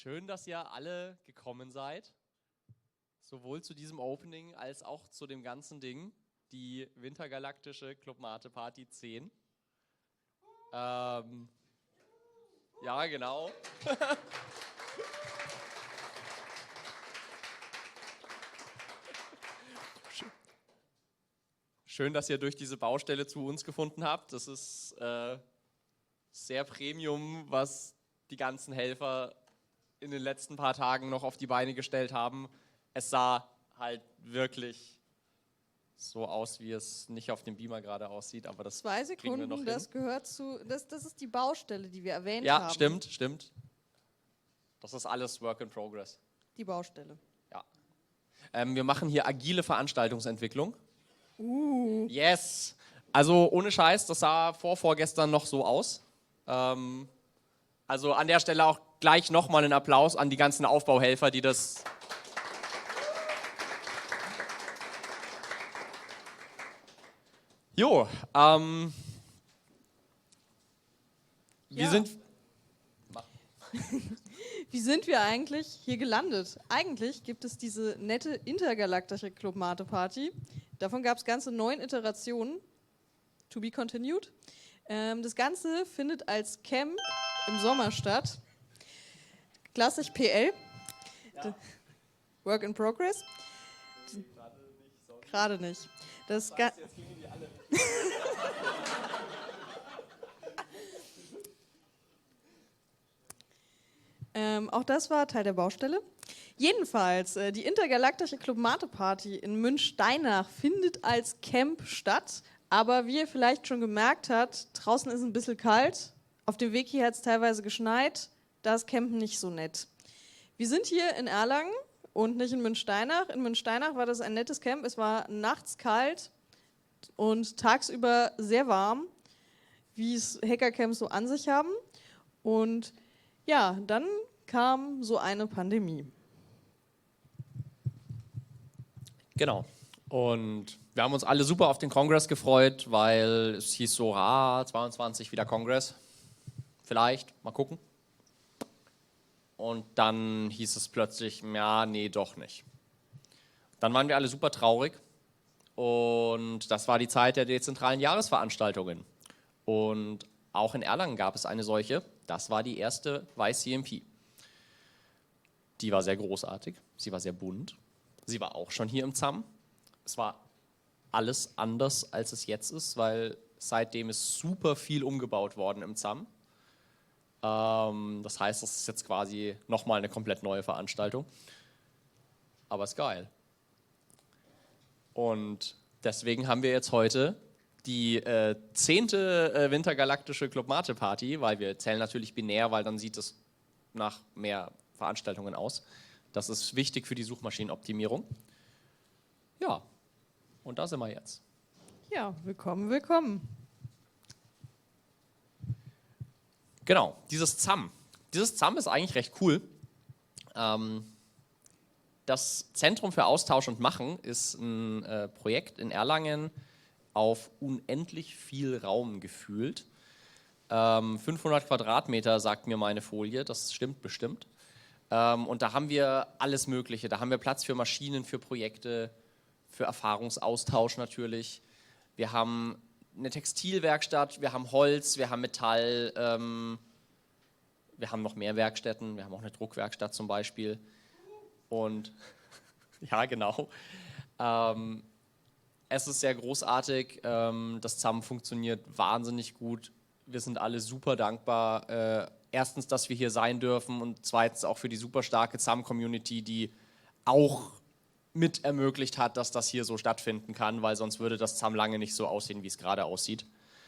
Schön, dass ihr alle gekommen seid. Sowohl zu diesem Opening als auch zu dem ganzen Ding. Die Wintergalaktische Club Mate Party 10. Ja, genau. Schön, dass ihr durch diese Baustelle zu uns gefunden habt. Das ist sehr Premium, was die ganzen Helfer in den letzten paar Tagen noch auf die Beine gestellt haben. Es sah halt wirklich so aus, wie es nicht auf dem Beamer gerade aussieht, aber das 2 kriegen wir noch Sekunden, hin. das gehört zu, das ist die Baustelle, die wir erwähnt Ja, haben. stimmt. Das ist alles Work in Progress. Die Baustelle. Ja. Wir machen hier agile Veranstaltungsentwicklung. Yes! Also ohne Scheiß, das sah vorgestern noch so aus. Also an der Stelle auch gleich nochmal einen Applaus an die ganzen Aufbauhelfer, die das... Jo, wir Ja. sind... Wie sind wir eigentlich hier gelandet? Eigentlich gibt es diese nette intergalaktische Club Mate Party. Davon gab es ganze 9 Iterationen. To be continued. Das Ganze findet als Camp im Sommer statt. Klassisch PL. Ja. Work in Progress. Gerade nicht. Das Jetzt klingen die alle. Auch das war Teil der Baustelle. Jedenfalls, die intergalaktische Club Mate Party in Münchsteinach findet als Camp statt. Aber wie ihr vielleicht schon gemerkt habt, draußen ist ein bisschen kalt. Auf dem Weg hier hat es teilweise geschneit. Da ist Campen nicht so nett. Wir sind hier in Erlangen und nicht in Münchsteinach. In Münchsteinach war das ein nettes Camp. Es war nachts kalt und tagsüber sehr warm, wie es Hackercamps so an sich haben. Und ja, dann kam so eine Pandemie. Genau. Und wir haben uns alle super auf den Kongress gefreut, weil es hieß so, 22 wieder Kongress. Vielleicht, mal gucken. Und dann hieß es plötzlich, ja, nee, doch nicht. Dann waren wir alle super traurig. Und das war die Zeit der dezentralen Jahresveranstaltungen. Und auch in Erlangen gab es eine solche. Das war die erste YCMP. Die war sehr großartig. Sie war sehr bunt. Sie war auch schon hier im ZAM. Es war alles anders, als es jetzt ist, weil seitdem ist super viel umgebaut worden im ZAM. Das heißt, das ist jetzt quasi nochmal eine komplett neue Veranstaltung. Aber ist geil. Und deswegen haben wir jetzt heute die 10. Wintergalaktische Club Mate Party, weil wir zählen natürlich binär, weil dann sieht es nach mehr Veranstaltungen aus. Das ist wichtig für die Suchmaschinenoptimierung. Ja, und da sind wir jetzt. Ja, willkommen. Genau, dieses ZAM. Dieses ZAM ist eigentlich recht cool. Das Zentrum für Austausch und Machen ist ein Projekt in Erlangen auf unendlich viel Raum gefühlt. 500 Quadratmeter, sagt mir meine Folie, das stimmt bestimmt. Und da haben wir alles Mögliche. Da haben wir Platz für Maschinen, für Projekte, für Erfahrungsaustausch natürlich. Wir haben eine Textilwerkstatt, wir haben Holz, wir haben Metall, wir haben noch mehr Werkstätten, wir haben auch eine Druckwerkstatt zum Beispiel. Und ja, genau. Es ist sehr großartig, das ZAM funktioniert wahnsinnig gut. Wir sind alle super dankbar. Erstens, dass wir hier sein dürfen und zweitens auch für die super starke ZAM-Community, die auch mit ermöglicht hat, dass das hier so stattfinden kann, weil sonst würde das ZAM lange nicht so aussehen, wie es gerade aussieht.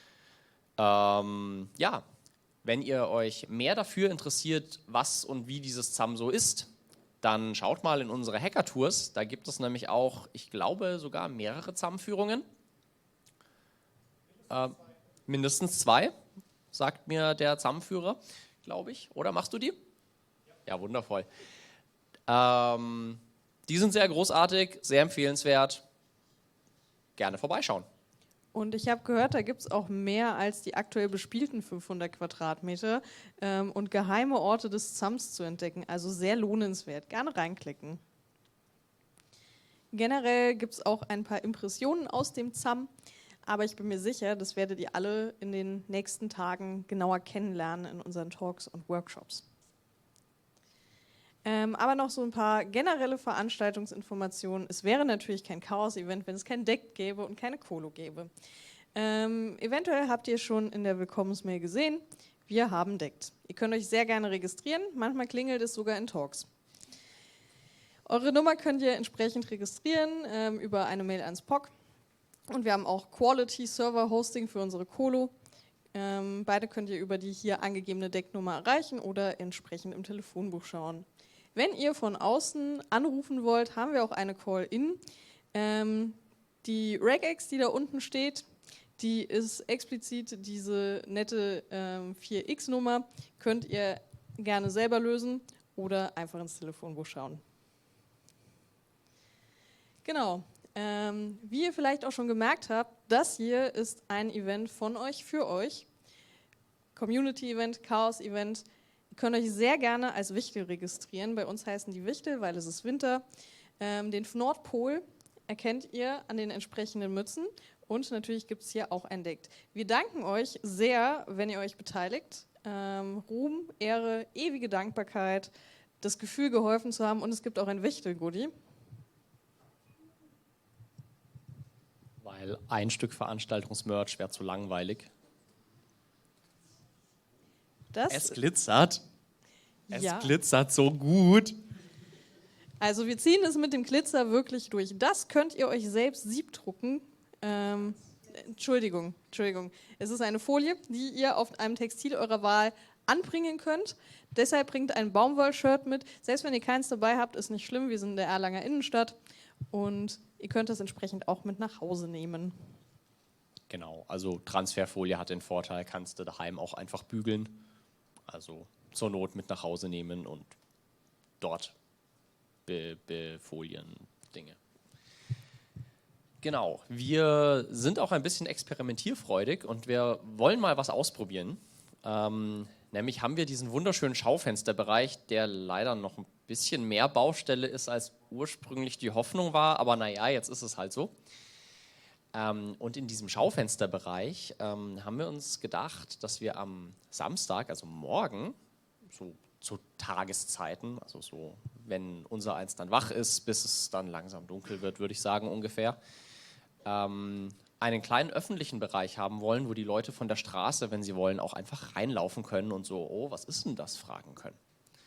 Ja, wenn ihr euch mehr dafür interessiert, was und wie dieses ZAM so ist, dann schaut mal in unsere Hacker-Tours. Da gibt es nämlich auch, ich glaube, sogar mehrere ZAM-Führungen. Mindestens 2, sagt mir der ZAM-Führer, glaube ich. Oder machst du die? Ja, wundervoll. Die sind sehr großartig, sehr empfehlenswert. Gerne vorbeischauen. Und ich habe gehört, da gibt es auch mehr als die aktuell bespielten 500 Quadratmeter und geheime Orte des ZAMs zu entdecken. Also sehr lohnenswert. Gerne reinklicken. Generell gibt es auch ein paar Impressionen aus dem ZAM, aber ich bin mir sicher, das werdet ihr alle in den nächsten Tagen genauer kennenlernen in unseren Talks und Workshops. Aber noch so ein paar generelle Veranstaltungsinformationen. Es wäre natürlich kein Chaos-Event, wenn es kein Deck gäbe und keine Colo gäbe. Eventuell habt ihr schon in der Willkommensmail gesehen, wir haben Deckt. Ihr könnt euch sehr gerne registrieren, manchmal klingelt es sogar in Talks. Eure Nummer könnt ihr entsprechend registrieren über eine Mail ans POC. Und wir haben auch Quality Server Hosting für unsere Colo. Beide könnt ihr über die hier angegebene Decknummer erreichen oder entsprechend im Telefonbuch schauen. Wenn ihr von außen anrufen wollt, haben wir auch eine Call-In. Die Regex, die da unten steht, die ist explizit diese nette 4X-Nummer. Könnt ihr gerne selber lösen oder einfach ins Telefonbuch schauen. Genau. Wie ihr vielleicht auch schon gemerkt habt, das hier ist ein Event von euch für euch. Community-Event, Chaos-Event. Ihr könnt euch sehr gerne als Wichtel registrieren. Bei uns heißen die Wichtel, weil es ist Winter. Den Nordpol erkennt ihr an den entsprechenden Mützen. Und natürlich gibt es hier auch ein Deck. Wir danken euch sehr, wenn ihr euch beteiligt. Ruhm, Ehre, ewige Dankbarkeit, das Gefühl, geholfen zu haben. Und es gibt auch ein Wichtel-Goodie. Weil ein Stück Veranstaltungsmerch wäre zu langweilig. Es glitzert. Es glitzert so gut. Also wir ziehen es mit dem Glitzer wirklich durch. Das könnt ihr euch selbst siebdrucken. Entschuldigung. Es ist eine Folie, die ihr auf einem Textil eurer Wahl anbringen könnt. Deshalb bringt ein Baumwoll-Shirt mit. Selbst wenn ihr keins dabei habt, ist nicht schlimm. Wir sind in der Erlanger Innenstadt. Und ihr könnt das entsprechend auch mit nach Hause nehmen. Genau, also Transferfolie hat den Vorteil, kannst du daheim auch einfach bügeln. Also zur Not mit nach Hause nehmen und dort befolien Dinge. Genau, wir sind auch ein bisschen experimentierfreudig und wir wollen mal was ausprobieren. Nämlich haben wir diesen wunderschönen Schaufensterbereich, der leider noch ein bisschen mehr Baustelle ist, als ursprünglich die Hoffnung war. Aber naja, jetzt ist es halt so. Und in diesem Schaufensterbereich haben wir uns gedacht, dass wir am Samstag, also morgen, so zu Tageszeiten, also so, wenn unser Eins dann wach ist, bis es dann langsam dunkel wird, würde ich sagen ungefähr, einen kleinen öffentlichen Bereich haben wollen, wo die Leute von der Straße, wenn sie wollen, auch einfach reinlaufen können und so, oh, was ist denn das, fragen können.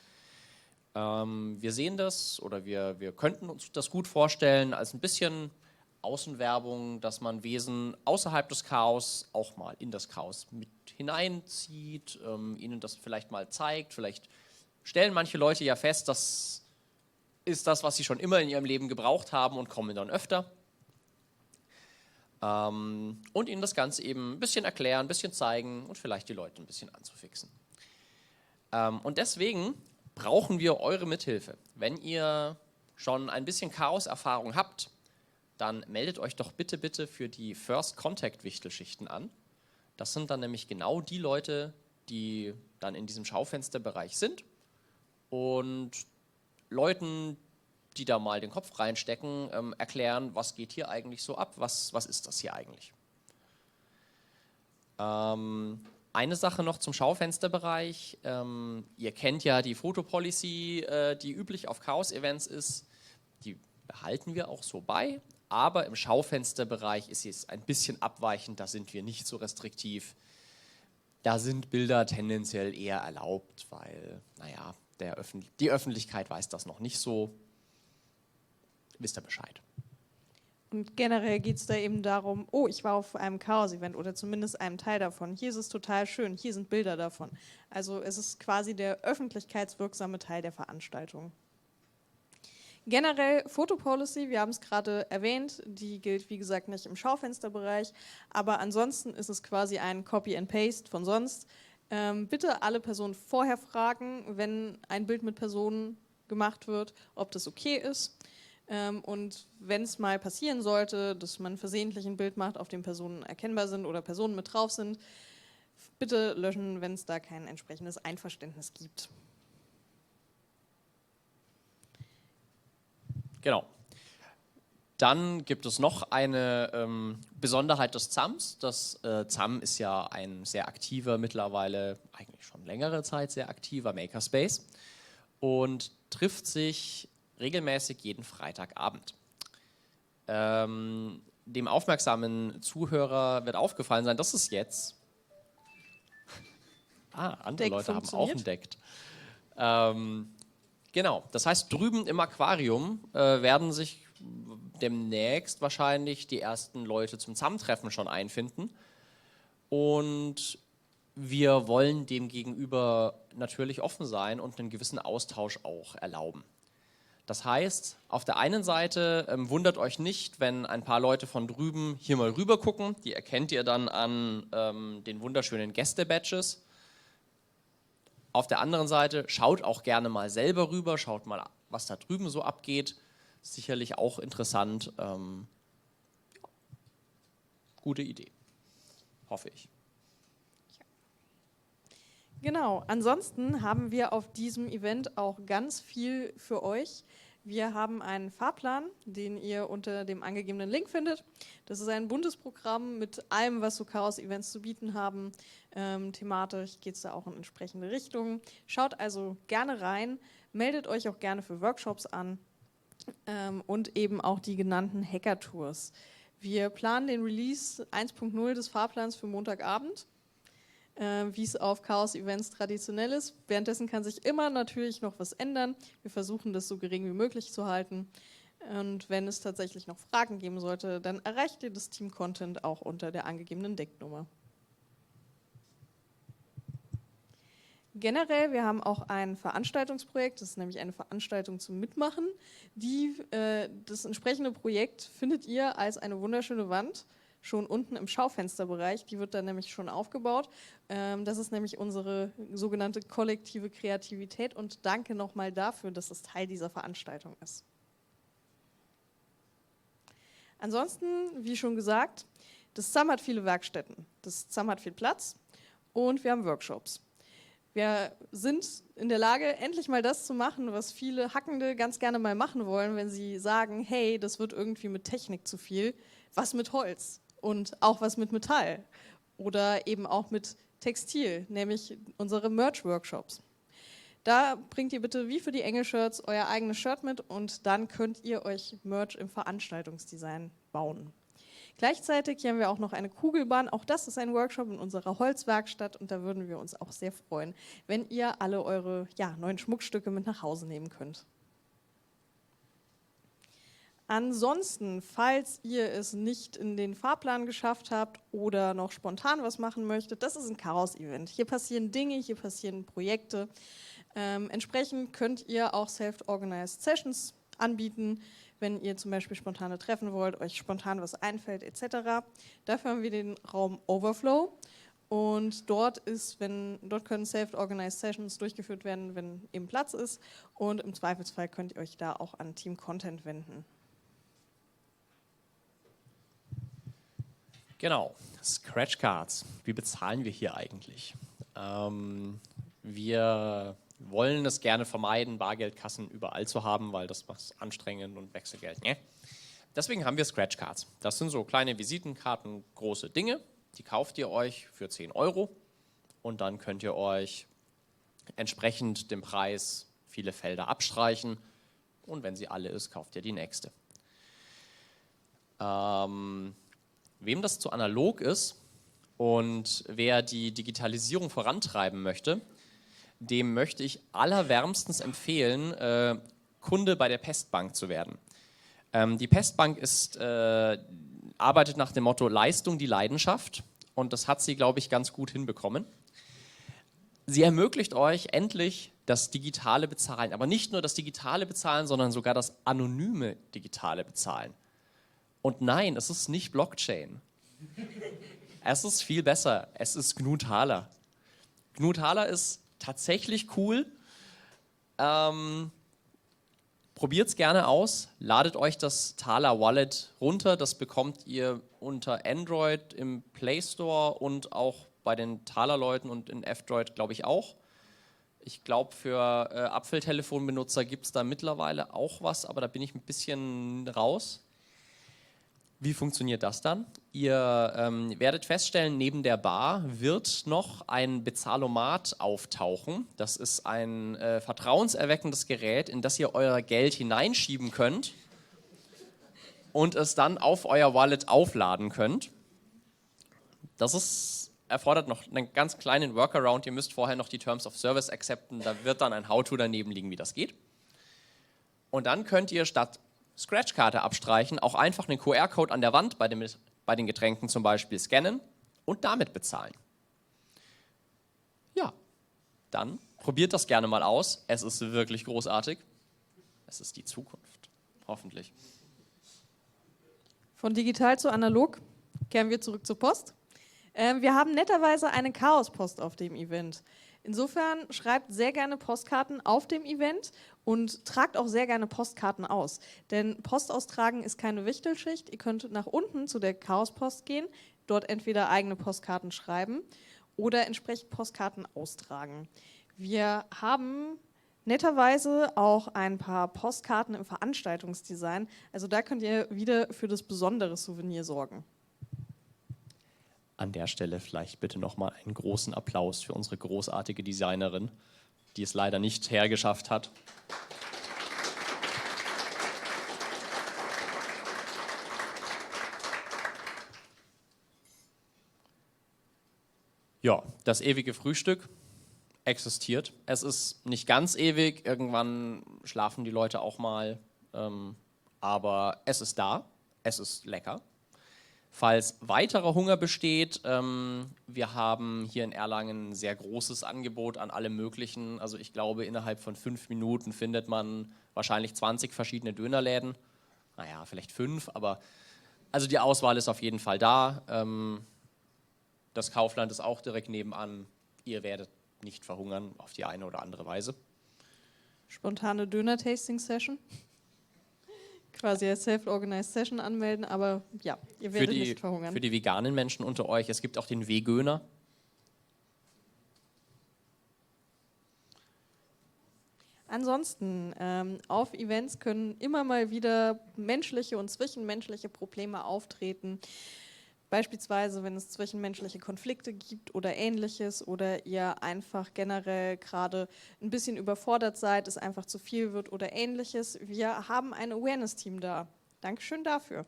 Wir sehen das oder wir könnten uns das gut vorstellen als ein bisschen Außenwerbung, dass man Wesen außerhalb des Chaos auch mal in das Chaos mit hineinzieht, ihnen das vielleicht mal zeigt. Vielleicht stellen manche Leute ja fest, das ist das, was sie schon immer in ihrem Leben gebraucht haben und kommen dann öfter. Und ihnen das Ganze eben ein bisschen erklären, ein bisschen zeigen und vielleicht die Leute ein bisschen anzufixen. Und deswegen brauchen wir eure Mithilfe. Wenn ihr schon ein bisschen Chaos-Erfahrung habt, dann meldet euch doch bitte für die First Contact Wichtelschichten an. Das sind dann nämlich genau die Leute, die dann in diesem Schaufensterbereich sind und Leuten, die da mal den Kopf reinstecken, erklären, was geht hier eigentlich so ab, was ist das hier eigentlich. Eine Sache noch zum Schaufensterbereich. Ihr kennt ja die Fotopolicy, die üblich auf Chaos-Events ist. Die behalten wir auch so bei. Aber im Schaufensterbereich ist es ein bisschen abweichend, da sind wir nicht so restriktiv. Da sind Bilder tendenziell eher erlaubt, weil, naja, die Öffentlichkeit weiß das noch nicht so. Wisst ihr Bescheid. Und generell geht es da eben darum, oh, ich war auf einem Chaos-Event oder zumindest einem Teil davon. Hier ist es total schön, hier sind Bilder davon. Also es ist quasi der öffentlichkeitswirksame Teil der Veranstaltung. Generell Fotopolicy, wir haben es gerade erwähnt, die gilt wie gesagt nicht im Schaufensterbereich, aber ansonsten ist es quasi ein Copy and Paste von sonst. Bitte alle Personen vorher fragen, wenn ein Bild mit Personen gemacht wird, ob das okay ist. Und wenn es mal passieren sollte, dass man versehentlich ein Bild macht, auf dem Personen erkennbar sind oder Personen mit drauf sind, bitte löschen, wenn es da kein entsprechendes Einverständnis gibt. Genau. Dann gibt es noch eine Besonderheit des ZAMs. Das ZAM ist ja ein sehr aktiver, mittlerweile eigentlich schon längere Zeit sehr aktiver Makerspace und trifft sich regelmäßig jeden Freitagabend. Dem aufmerksamen Zuhörer wird aufgefallen sein, dass es jetzt andere Leute haben auch entdeckt. Genau, das heißt, drüben im Aquarium werden sich demnächst wahrscheinlich die ersten Leute zum ZAM-Treffen schon einfinden. Und wir wollen dem gegenüber natürlich offen sein und einen gewissen Austausch auch erlauben. Das heißt, auf der einen Seite wundert euch nicht, wenn ein paar Leute von drüben hier mal rüber gucken. Die erkennt ihr dann an den wunderschönen Gäste-Badges. Auf der anderen Seite schaut auch gerne mal selber rüber, schaut mal, was da drüben so abgeht. Sicherlich auch interessant. Gute Idee, hoffe ich. Genau, ansonsten haben wir auf diesem Event auch ganz viel für euch. Wir haben einen Fahrplan, den ihr unter dem angegebenen Link findet. Das ist ein buntes Programm mit allem, was so Chaos-Events zu bieten haben. Thematisch geht es da auch in entsprechende Richtungen. Schaut also gerne rein, meldet euch auch gerne für Workshops an und eben auch die genannten Hacker-Tours. Wir planen den Release 1.0 des Fahrplans für Montagabend, wie es auf Chaos-Events traditionell ist. Währenddessen kann sich immer natürlich noch was ändern. Wir versuchen, das so gering wie möglich zu halten. Und wenn es tatsächlich noch Fragen geben sollte, dann erreicht ihr das Team Content auch unter der angegebenen Decknummer. Generell, wir haben auch ein Veranstaltungsprojekt, das ist nämlich eine Veranstaltung zum Mitmachen. Das entsprechende Projekt findet ihr als eine wunderschöne Wand schon unten im Schaufensterbereich, die wird dann nämlich schon aufgebaut. Das ist nämlich unsere sogenannte kollektive Kreativität und danke nochmal dafür, dass es Teil dieser Veranstaltung ist. Ansonsten, wie schon gesagt, das ZAM hat viele Werkstätten, das ZAM hat viel Platz und wir haben Workshops. Wir sind in der Lage, endlich mal das zu machen, was viele Hackende ganz gerne mal machen wollen, wenn sie sagen, hey, das wird irgendwie mit Technik zu viel, was mit Holz und auch was mit Metall oder eben auch mit Textil, nämlich unsere Merch-Workshops. Da bringt ihr bitte wie für die Engel-Shirts euer eigenes Shirt mit und dann könnt ihr euch Merch im Veranstaltungsdesign bauen. Gleichzeitig haben wir auch noch eine Kugelbahn, auch das ist ein Workshop in unserer Holzwerkstatt und da würden wir uns auch sehr freuen, wenn ihr alle eure neuen Schmuckstücke mit nach Hause nehmen könnt. Ansonsten, falls ihr es nicht in den Fahrplan geschafft habt oder noch spontan was machen möchtet, das ist ein Chaos-Event. Hier passieren Dinge, hier passieren Projekte. Entsprechend könnt ihr auch Self-Organized Sessions anbieten, wenn ihr zum Beispiel spontane Treffen wollt, euch spontan was einfällt etc. Dafür haben wir den Raum Overflow und dort können Self-Organized Sessions durchgeführt werden, wenn eben Platz ist und im Zweifelsfall könnt ihr euch da auch an Team Content wenden. Genau, Scratch Cards. Wie bezahlen wir hier eigentlich? Wir wollen es gerne vermeiden, Bargeldkassen überall zu haben, weil das macht anstrengend und Wechselgeld. Ne? Deswegen haben wir Scratch Cards. Das sind so kleine Visitenkarten, große Dinge. Die kauft ihr euch für 10 € und dann könnt ihr euch entsprechend dem Preis viele Felder abstreichen und wenn sie alle ist, kauft ihr die nächste. Wem das zu analog ist und wer die Digitalisierung vorantreiben möchte, dem möchte ich allerwärmstens empfehlen, Kunde bei der Pestbank zu werden. Die Pestbank arbeitet nach dem Motto Leistung die Leidenschaft und das hat sie, glaube ich, ganz gut hinbekommen. Sie ermöglicht euch endlich das digitale Bezahlen, aber nicht nur das digitale Bezahlen, sondern sogar das anonyme digitale Bezahlen. Und nein, es ist nicht Blockchain. Es ist viel besser. Es ist GNU Taler. GNU Taler ist tatsächlich cool. Probiert es gerne aus, ladet euch das Thaler Wallet runter, das bekommt ihr unter Android im Play Store und auch bei den Thaler-Leuten und in F-Droid glaube ich auch. Ich glaube, für Apfeltelefonbenutzer gibt es da mittlerweile auch was, aber da bin ich ein bisschen raus. Wie funktioniert das dann? Ihr werdet feststellen, neben der Bar wird noch ein Bezahlomat auftauchen. Das ist ein vertrauenserweckendes Gerät, in das ihr euer Geld hineinschieben könnt und es dann auf euer Wallet aufladen könnt. Erfordert noch einen ganz kleinen Workaround. Ihr müsst vorher noch die Terms of Service accepten. Da wird dann ein How-To daneben liegen, wie das geht. Und dann könnt ihr statt Scratchkarte abstreichen, auch einfach einen QR-Code an der Wand bei den Getränken zum Beispiel scannen und damit bezahlen. Ja, dann probiert das gerne mal aus. Es ist wirklich großartig. Es ist die Zukunft, hoffentlich. Von digital zu analog kehren wir zurück zur Post. Wir haben netterweise eine Chaos-Post auf dem Event. Insofern schreibt sehr gerne Postkarten auf dem Event und tragt auch sehr gerne Postkarten aus. Denn Post austragen ist keine Wichtelschicht. Ihr könnt nach unten zu der Chaos-Post gehen, dort entweder eigene Postkarten schreiben oder entsprechend Postkarten austragen. Wir haben netterweise auch ein paar Postkarten im Veranstaltungsdesign. Also da könnt ihr wieder für das besondere Souvenir sorgen. An der Stelle vielleicht bitte nochmal einen großen Applaus für unsere großartige Designerin, die es leider nicht hergeschafft hat. Ja, das ewige Frühstück existiert. Es ist nicht ganz ewig, irgendwann schlafen die Leute auch mal, aber es ist da, es ist lecker. Falls weiterer Hunger besteht, wir haben hier in Erlangen ein sehr großes Angebot an allem Möglichen. Also ich glaube, innerhalb von 5 Minuten findet man wahrscheinlich 20 verschiedene Dönerläden. Naja, vielleicht 5, aber also die Auswahl ist auf jeden Fall da. Das Kaufland ist auch direkt nebenan. Ihr werdet nicht verhungern auf die eine oder andere Weise. Spontane Döner-Tasting-Session. Quasi als Self-Organized Session anmelden, aber ja, ihr werdet nicht verhungern. Für die veganen Menschen unter euch, es gibt auch den Vegöner. Ansonsten, auf Events können immer mal wieder menschliche und zwischenmenschliche Probleme auftreten. Beispielsweise, wenn es zwischenmenschliche Konflikte gibt oder Ähnliches oder ihr einfach generell gerade ein bisschen überfordert seid, es einfach zu viel wird oder Ähnliches. Wir haben ein Awareness-Team da. Dankeschön dafür.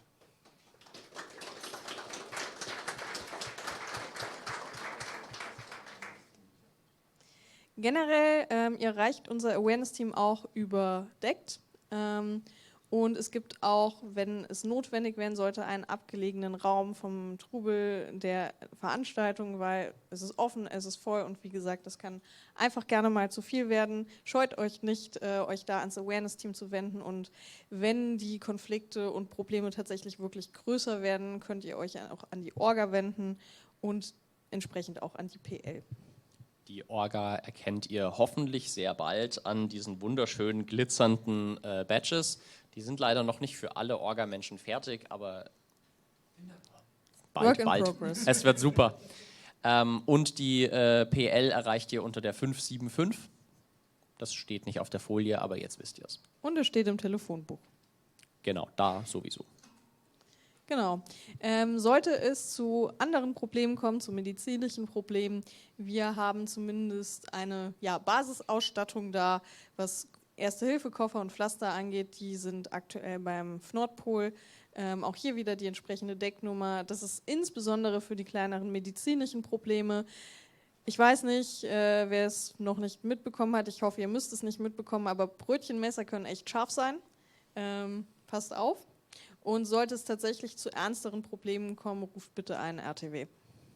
Generell, ihr erreicht unser Awareness-Team auch überdeckt. Und es gibt auch, wenn es notwendig werden sollte, einen abgelegenen Raum vom Trubel der Veranstaltung, weil es ist offen, es ist voll und wie gesagt, das kann einfach gerne mal zu viel werden. Scheut euch nicht, euch da ans Awareness-Team zu wenden und wenn die Konflikte und Probleme tatsächlich wirklich größer werden, könnt ihr euch auch an die Orga wenden und entsprechend auch an die PL. Die Orga erkennt ihr hoffentlich sehr bald an diesen wunderschönen glitzernden Badges. Die sind leider noch nicht für alle Orga-Menschen fertig, aber bald. Progress. Es wird super. Und die PL erreicht ihr unter der 575. Das steht nicht auf der Folie, aber jetzt wisst ihr es. Und es steht im Telefonbuch. Genau, da sowieso. Genau. Sollte es zu anderen Problemen kommen, zu medizinischen Problemen, wir haben zumindest eine Basisausstattung da, was Erste-Hilfe-Koffer und Pflaster angeht. Die sind aktuell beim Nordpol. Auch hier wieder die entsprechende Decknummer. Das ist insbesondere für die kleineren medizinischen Probleme. Ich weiß nicht, wer es noch nicht mitbekommen hat. Ich hoffe, ihr müsst es nicht mitbekommen, aber Brötchenmesser können echt scharf sein. Passt auf. Und sollte es tatsächlich zu ernsteren Problemen kommen, ruft bitte einen RTW.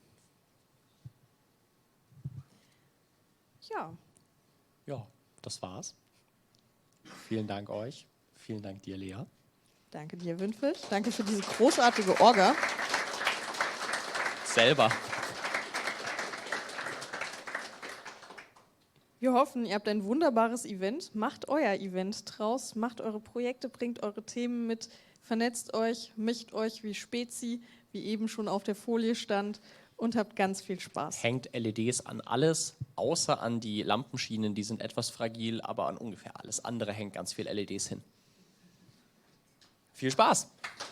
Ja. Ja, das war's. Vielen Dank euch. Vielen Dank dir, Lea. Danke dir, Winfried. Danke für diese großartige Orga. Selber. Wir hoffen, ihr habt ein wunderbares Event. Macht euer Event draus, macht eure Projekte, bringt eure Themen mit, vernetzt euch, mischt euch wie Spezi, wie eben schon auf der Folie stand und habt ganz viel Spaß. Hängt LEDs an alles, außer an die Lampenschienen, die sind etwas fragil, aber an ungefähr alles andere hängt ganz viel LEDs hin. Viel Spaß!